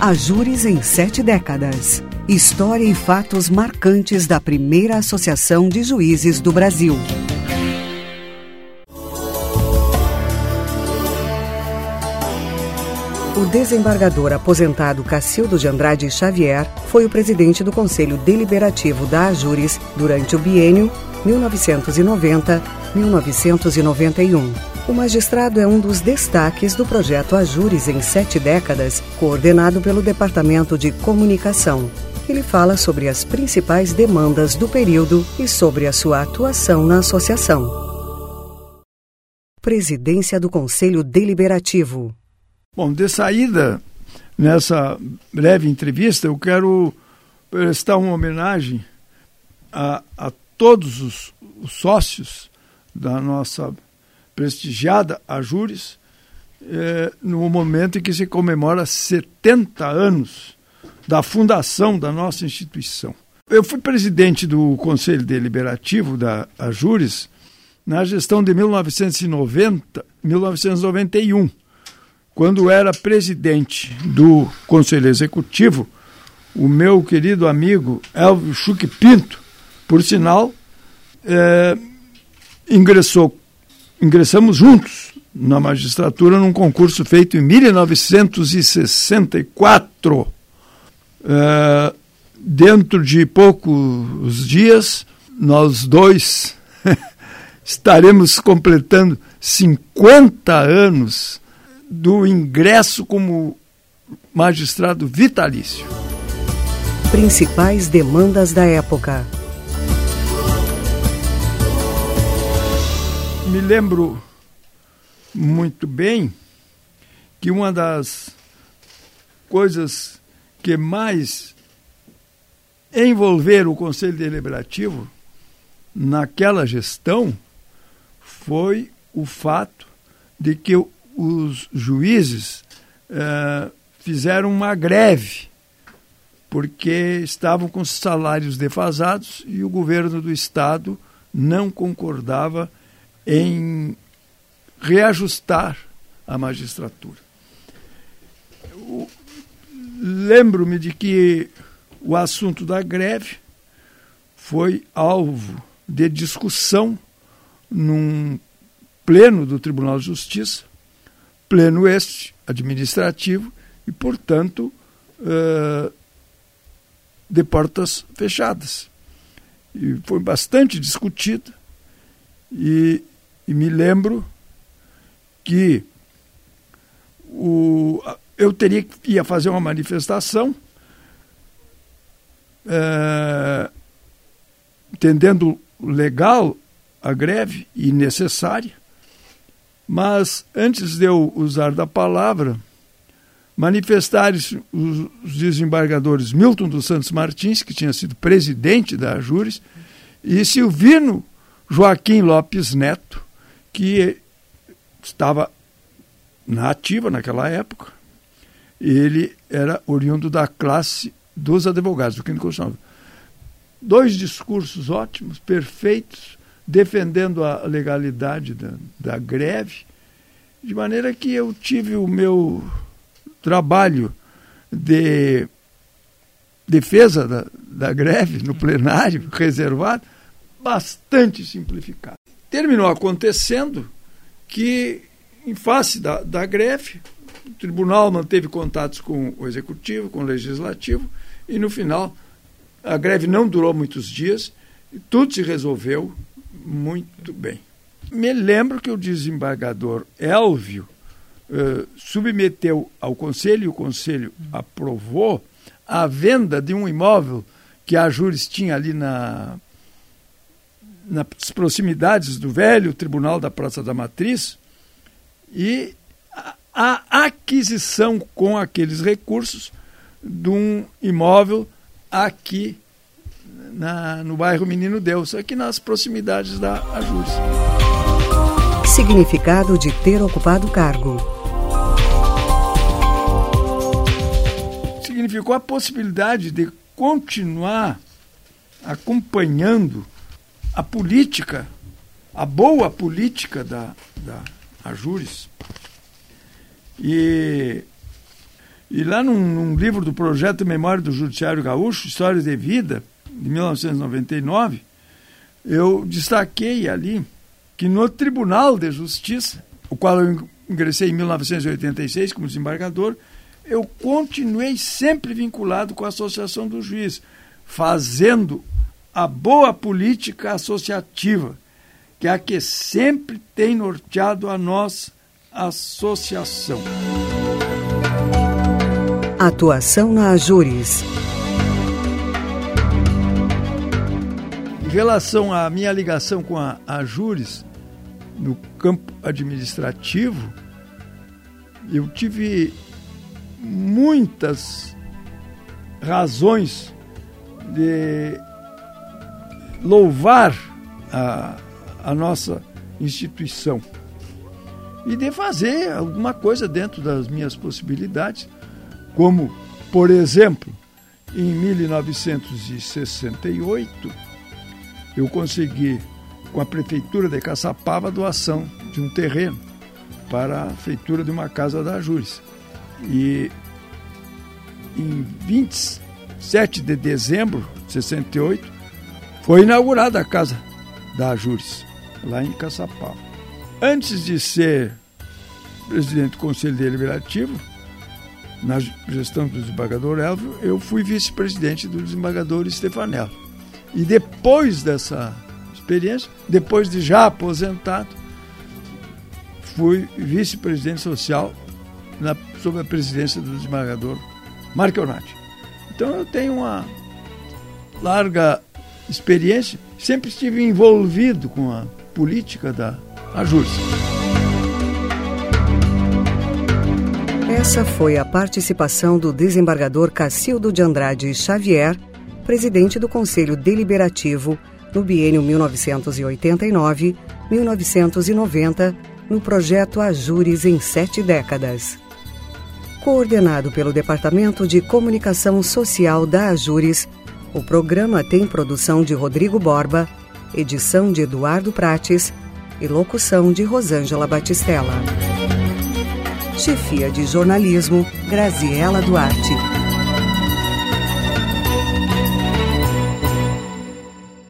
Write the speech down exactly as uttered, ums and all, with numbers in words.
Ajures em sete décadas. História e fatos marcantes da primeira Associação de Juízes do Brasil. O desembargador aposentado Cacildo de Andrade Xavier foi o presidente do Conselho Deliberativo da Ajures durante o biênio mil novecentos e noventa a mil novecentos e noventa e um. O magistrado é um dos destaques do projeto Ajures em sete décadas, coordenado pelo Departamento de Comunicação. Ele fala sobre as principais demandas do período e sobre a sua atuação na associação. Presidência do Conselho Deliberativo. Bom, de saída, nessa breve entrevista, eu quero prestar uma homenagem a, a todos os, os sócios da nossa prestigiada Ajures, eh, no momento em que se comemora setenta anos da fundação da nossa instituição. Eu fui presidente do Conselho Deliberativo da Ajures na gestão de mil novecentos e noventa a mil novecentos e noventa e um. Quando era presidente do Conselho Executivo, o meu querido amigo Elvio Schuch Pinto, por sinal, é, ingressou, ingressamos juntos na magistratura num concurso feito em mil novecentos e sessenta e quatro. É, dentro de poucos dias, nós dois estaremos completando cinquenta anos do ingresso como magistrado vitalício. Principais demandas da época. Me lembro muito bem que uma das coisas que mais envolveram o Conselho Deliberativo naquela gestão foi o fato de que o os juízes eh, fizeram uma greve porque estavam com salários defasados e o governo do estado não concordava em reajustar a magistratura. Eu lembro-me de que o assunto da greve foi alvo de discussão num pleno do Tribunal de Justiça, pleno este, administrativo, e, portanto, uh, de portas fechadas. E foi bastante discutido, e, e me lembro que o, eu teria que ia fazer uma manifestação, uh, entendendo legal a greve e necessária. Mas, antes de eu usar da palavra, manifestaram-se os desembargadores Milton dos Santos Martins, que tinha sido presidente da Ajures, e Silvino Joaquim Lopes Neto, que estava na ativa naquela época. Ele era oriundo da classe dos advogados, do Quinto Constitucional. Dois discursos ótimos, perfeitos, defendendo a legalidade da, da greve, de maneira que eu tive o meu trabalho de defesa da, da greve no plenário reservado bastante simplificado. Terminou acontecendo que, em face da, da greve, o tribunal manteve contatos com o executivo, com o legislativo, e no final a greve não durou muitos dias e tudo se resolveu muito bem. Me lembro que o desembargador Elvio uh, submeteu ao Conselho, e o Conselho aprovou a venda de um imóvel que a Ajures tinha ali na, nas proximidades do velho Tribunal da Praça da Matriz, e a, a aquisição com aqueles recursos de um imóvel aqui Na, no bairro Menino Deus, aqui nas proximidades da Ajures. Significado de ter ocupado o cargo. Significou a possibilidade de continuar acompanhando a política, a boa política da, da Ajures. E, E lá num, num livro do Projeto Memória do Judiciário Gaúcho, História de Vida, de mil novecentos e noventa e nove, eu destaquei ali que no Tribunal de Justiça, o qual eu ingressei em mil novecentos e oitenta e seis como desembargador, eu continuei sempre vinculado com a Associação do Juiz, fazendo a boa política associativa, que é a que sempre tem norteado a nossa associação. Atuação na Ajures. Em relação à minha ligação com a Ajures, no campo administrativo, eu tive muitas razões de louvar a, a nossa instituição e de fazer alguma coisa dentro das minhas possibilidades, como, por exemplo, em mil novecentos e sessenta e oito, eu consegui, com a Prefeitura de Caçapava, a doação de um terreno para a feitura de uma casa da Ajures. E em vinte e sete de dezembro de sessenta e oito, foi inaugurada a casa da Ajures, lá em Caçapava. Antes de ser presidente do Conselho Deliberativo, na gestão do desembargador Elvio, eu fui vice-presidente do desembargador Stefanello. E depois dessa experiência, depois de já aposentado, fui vice-presidente social na, sob a presidência do desembargador Marchionati. Então eu tenho uma larga experiência, sempre estive envolvido com a política da Ajures. Essa foi a participação do desembargador Cacildo de Andrade Xavier, presidente do Conselho Deliberativo no biênio mil novecentos e oitenta e nove a mil novecentos e noventa, no projeto Ajures em Sete Décadas. Coordenado pelo Departamento de Comunicação Social da Ajures, o programa tem produção de Rodrigo Borba, edição de Eduardo Prates e locução de Rosângela Batistella. Chefia de jornalismo, Graziela Duarte.